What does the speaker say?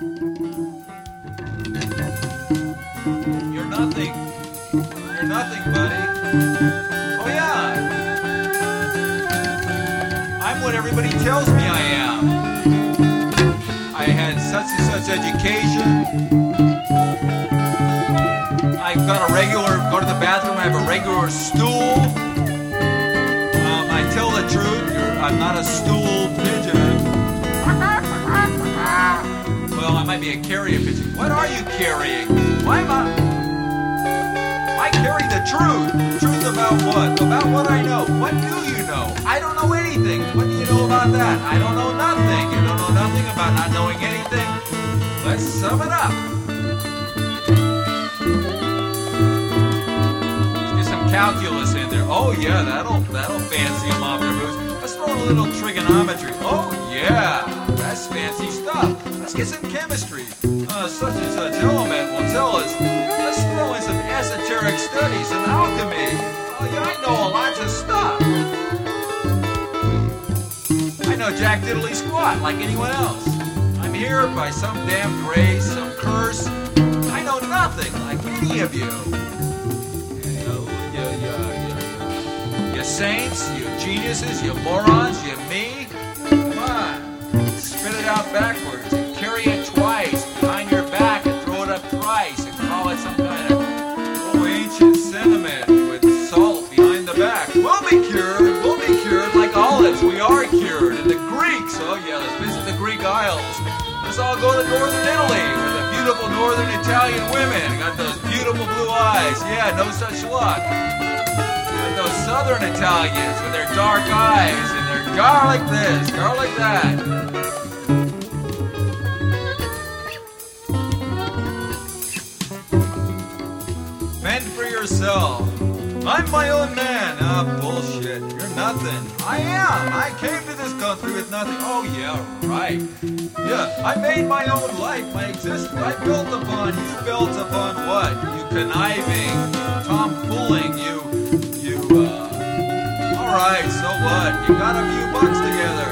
You're nothing. You're nothing, buddy. Oh yeah. I'm what everybody tells me I am. I had such and such education. I've got a regular, go to the bathroom, I have a regular stool. I tell the truth, I'm not a stool pigeon. Well, I might be a carrier pigeon. What are you carrying? Why am I carry the truth. The truth about what? About what I know. What do you know? I don't know anything. What do you know about that? I don't know nothing. You don't know nothing about not knowing anything. Let's sum it up. Let's get some calculus in there. Oh yeah, that'll fancy them off their boots. Let's throw in a little trigonometry. Oh yeah, that's fancy stuff. Let's get some chemistry. Such and such element will tell us. Let's throw in some esoteric studies, some alchemy. Oh yeah, I know a lot of stuff. I know Jack Diddley Squat like anyone else. I'm here by some damn grace, some curse. I know nothing like any of you. You saints, you geniuses, you morons, you me. Come on, spit it out backwards and carry it twice behind your back and throw it up thrice and call it some kind of ancient sentiment with salt behind the back. We'll be cured like olives. We are cured. And the Greeks, oh yeah, let's visit the Greek Isles. Let's all go to northern Italy with the beautiful northern Italian women. Got those beautiful blue eyes. Yeah, no such luck. Those southern Italians with their dark eyes and their garlic this, garlic that. Fend for yourself. I'm my own man. Bullshit. You're nothing. I am. I came to this country with nothing. Oh, yeah, right. Yeah, I made my own life, my existence. I built upon. You built upon what? You conniving, tomfooling, Alright, so what? You got a few bucks together.